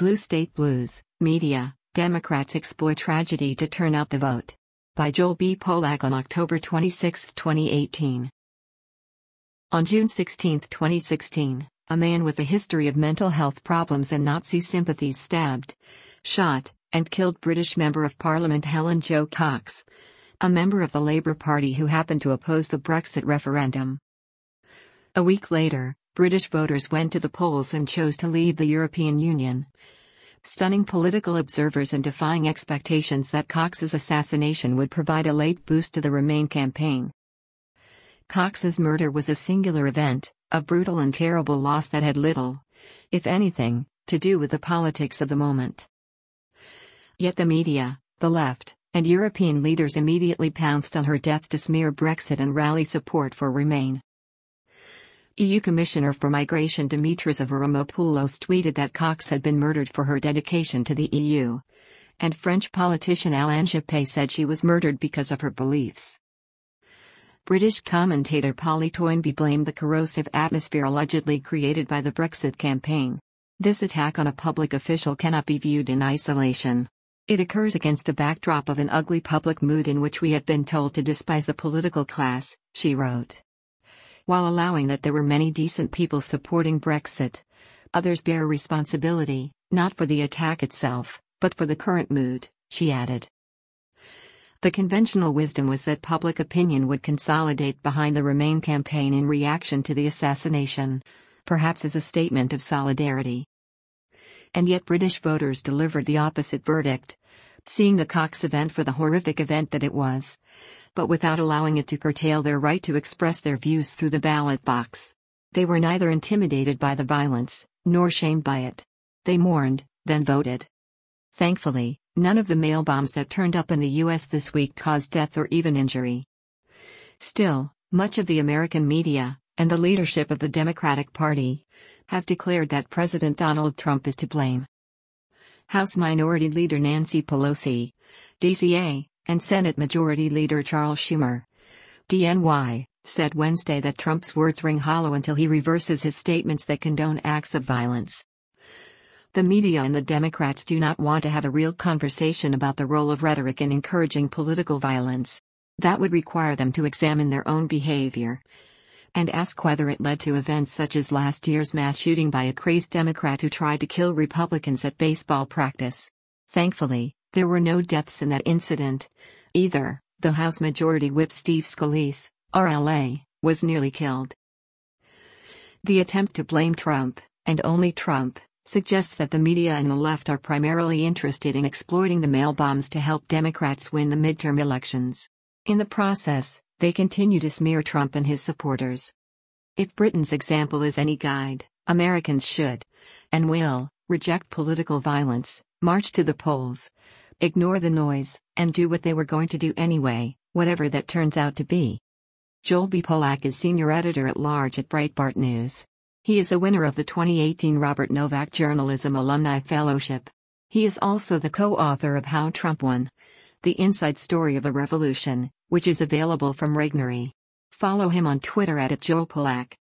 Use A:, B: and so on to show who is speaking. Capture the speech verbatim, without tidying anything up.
A: Blue State Blues, Media, Democrats Exploit Tragedy to Turn Out the Vote. By Joel B. Polak on October twenty-sixth, twenty eighteen. On June sixteenth, twenty sixteen, a man with a history of mental health problems and Nazi sympathies stabbed, shot, and killed British Member of Parliament Helen Jo Cox, a member of the Labour Party who happened to oppose the Brexit referendum. A week later, British voters went to the polls and chose to leave the European Union, stunning political observers and defying expectations that Cox's assassination would provide a late boost to the Remain campaign. Cox's murder was a singular event, a brutal and terrible loss that had little, if anything, to do with the politics of the moment. Yet the media, the left, and European leaders immediately pounced on her death to smear Brexit and rally support for Remain. E U Commissioner for Migration Dimitris Avramopoulos tweeted that Cox had been murdered for her dedication to the E U, and French politician Alain Juppé said she was murdered because of her beliefs. British commentator Polly Toynbee blamed the corrosive atmosphere allegedly created by the Brexit campaign. This attack on a public official cannot be viewed in isolation. It occurs against a backdrop of an ugly public mood in which we have been told to despise the political class, she wrote. While allowing that there were many decent people supporting Brexit, others bear responsibility, not for the attack itself, but for the current mood, she added. The conventional wisdom was that public opinion would consolidate behind the Remain campaign in reaction to the assassination, perhaps as a statement of solidarity. And yet British voters delivered the opposite verdict, seeing the Cox event for the horrific event that it was, but without allowing it to curtail their right to express their views through the ballot box. They were neither intimidated by the violence, nor shamed by it. They mourned, then voted. Thankfully, none of the mail bombs that turned up in the U S this week caused death or even injury. Still, much of the American media, and the leadership of the Democratic Party, have declared that President Donald Trump is to blame. House Minority Leader Nancy Pelosi, D C A, and Senate Majority Leader Charles Schumer, D N Y, said Wednesday that Trump's words ring hollow until he reverses his statements that condone acts of violence. The media and the Democrats do not want to have a real conversation about the role of rhetoric in encouraging political violence. That would require them to examine their own behavior and ask whether it led to events such as last year's mass shooting by a crazed Democrat who tried to kill Republicans at baseball practice. Thankfully, there were no deaths in that incident, either, though House Majority Whip Steve Scalise, R L A, was nearly killed. The attempt to blame Trump, and only Trump, suggests that the media and the left are primarily interested in exploiting the mail bombs to help Democrats win the midterm elections. In the process, they continue to smear Trump and his supporters. If Britain's example is any guide, Americans should, and will, reject political violence, march to the polls, ignore the noise, and do what they were going to do anyway, whatever that turns out to be. Joel B. Polak is Senior Editor-at-Large at Breitbart News. He is a winner of the twenty eighteen Robert Novak Journalism Alumni Fellowship. He is also the co-author of How Trump Won: The Inside Story of a Revolution, which is available from Regnery. Follow him on Twitter at Joel Polak.